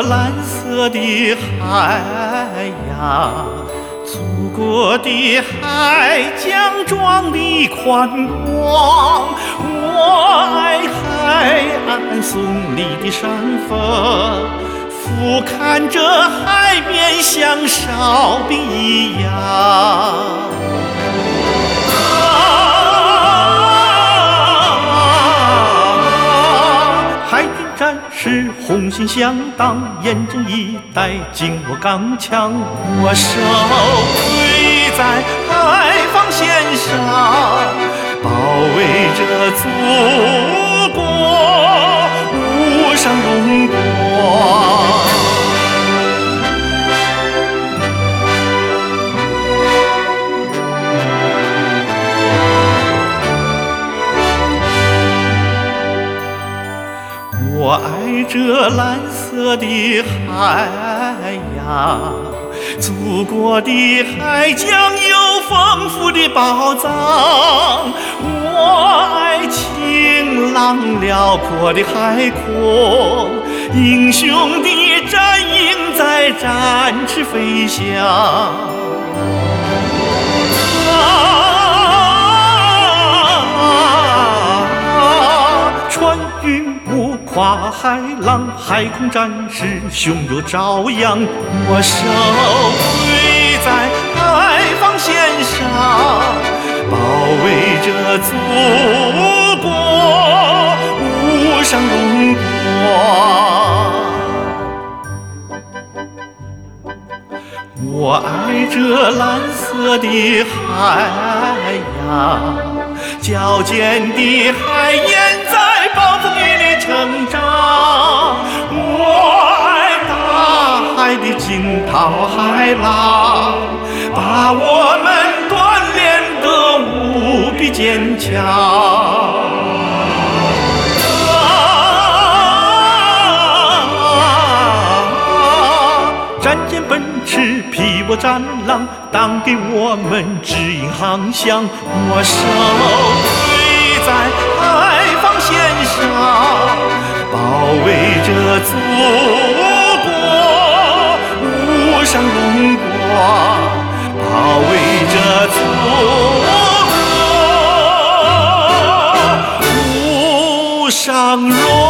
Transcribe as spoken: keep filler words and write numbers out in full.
这蓝色的海呀，祖国的海江壮丽宽广，我爱海岸耸立的山峰，俯瞰着海面像哨兵一样。战士红心向党，严阵以待，紧握钢枪，我手跪在海防线上，保卫着祖国无上荣光。我爱这蓝色的海呀，祖国的海江有丰富的宝藏。我爱晴朗辽阔的海空，英雄的战鹰在展翅飞翔。穿云雾跨海浪，海空战士胸有朝阳。我手跪在海防线上，保卫着祖国无上荣光。我爱这蓝色的海呀，矫健的海燕在暴风雨里成长。我爱大海的惊涛骇浪，把我们锻炼得无比坚强。战舰奔驰，劈波战浪，党给我们指引航向。我手跪在海防线上，保卫着祖国无上荣光，保卫着祖国无上荣光。